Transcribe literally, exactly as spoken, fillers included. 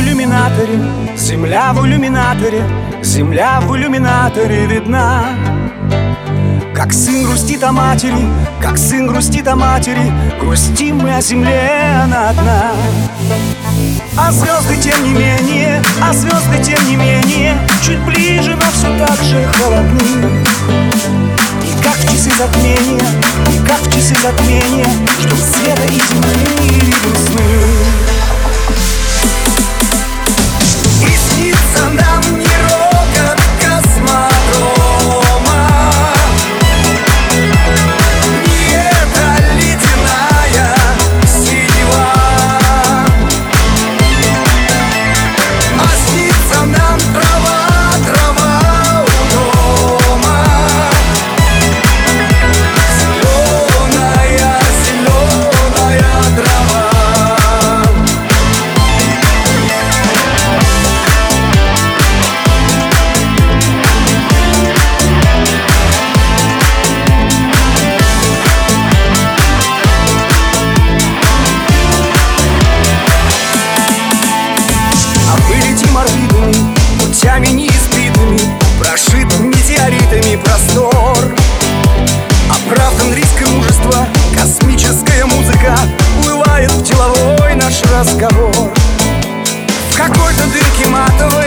иллюминаторе, земля в иллюминаторе, земля в иллюминаторе видна. Как сын грустит о матери, как сын грустит о матери, грустим мы о земле, она одна. А звезды тем не менее, а звезды тем не менее чуть ближе, но все так же холодны. И как в часы затмения, и как в часы затмения, что света и тьмы и весны. И снится нам не рокот космодрома, не эта ледяная синева, а снится нам трава, трава у дома, зеленая, зеленая трава. Орбитами, путями неизбитыми, прошит метеоритами простор. Оправдан риск и мужество, космическая музыка уплывает в деловой наш разговор. В какой-то дырке матовой